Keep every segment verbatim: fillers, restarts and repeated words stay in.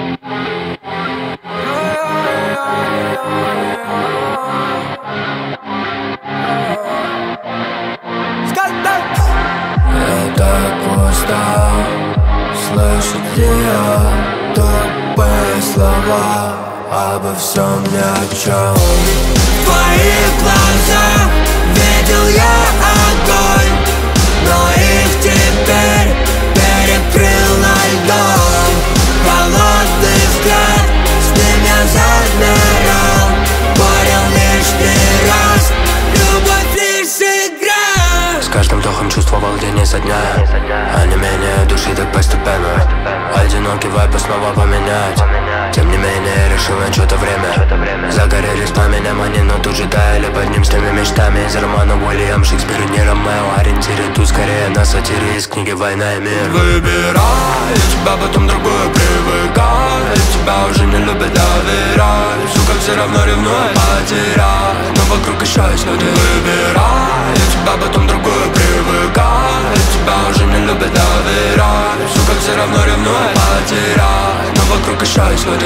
Я так устал слышать ее тупые слова обо всем ни о чем. В твоих глазах видел я огонь, но их теперь перекрыл льдом. Холодный взгляд, с ним я замирал, понял лишний раз, любовь лишь игра. С каждым вдохом чувствовал день изо дня, а не менее души так постепенно. Одинокий вайп снова поменять. Тем не менее решил на что-то время. Загорелись пламенем они, но тут же таяли под ним с теми мечтами из романа Уильям Шекспир, не Ромео. Ориентиры тут скорее на сатире из книги «Война и мир». Выбирай тебя, потом другую привыкай. Тебя уже не любят доверять, сука, все равно ревнует потерять, но вокруг еще есть люди. Выбирай тебя, потом другую привыкай. Тебя уже не любят доверять, сука, все равно ревнует потерять, но вокруг еще есть люди.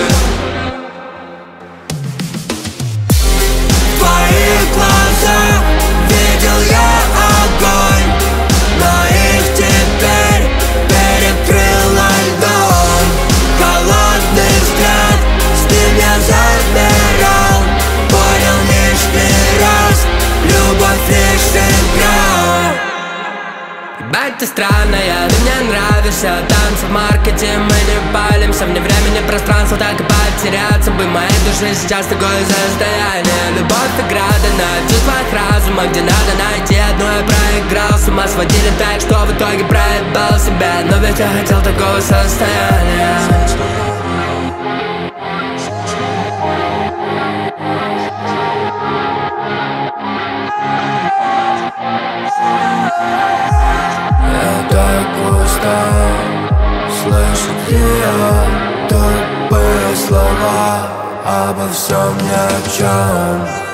В твоих глазах видел я огонь, но их теперь перекрыл льдом. Холодный взгляд, с ним я замирал, понял лишний раз, любовь лишь игра. Ебать, ты странная, ты мне нравишься. Танцы в маркете, мы не палимся. Вне времени, пространства, так и потеряться бы моей души сейчас такое состояние. Любовь игра дана в чувствах разума, где надо найти одно, я проиграл. С ума сводили так, что в итоге проебал себя, но ведь я хотел такого состояния. Я так устал слышать ее тупые слова обо всем ни о чем.